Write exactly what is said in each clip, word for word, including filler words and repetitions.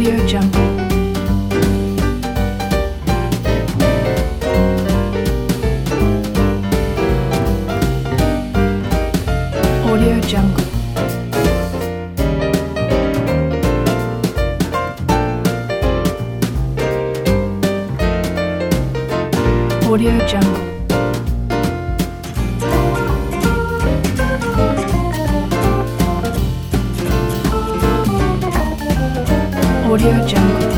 Audio Jungle. Audio Jungle. Audio Jungle. Audio Jungle.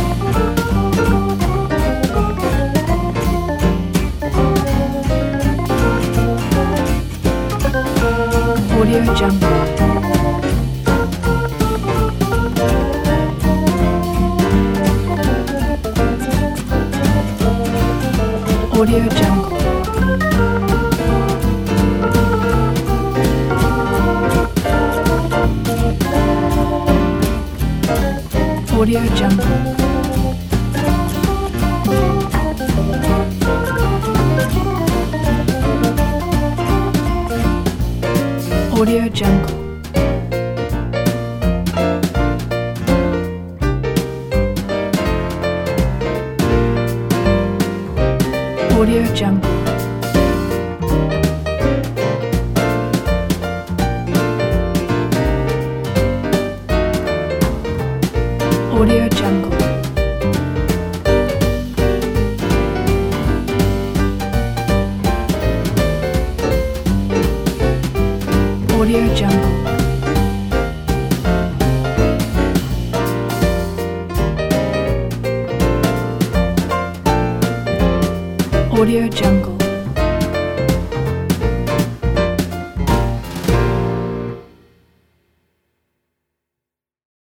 Audio Jungle. Audio Jungle. Audio Jungle. Audio Jungle. Audio Jungle. Audio Jungle. Audio Jungle. Audio Jungle.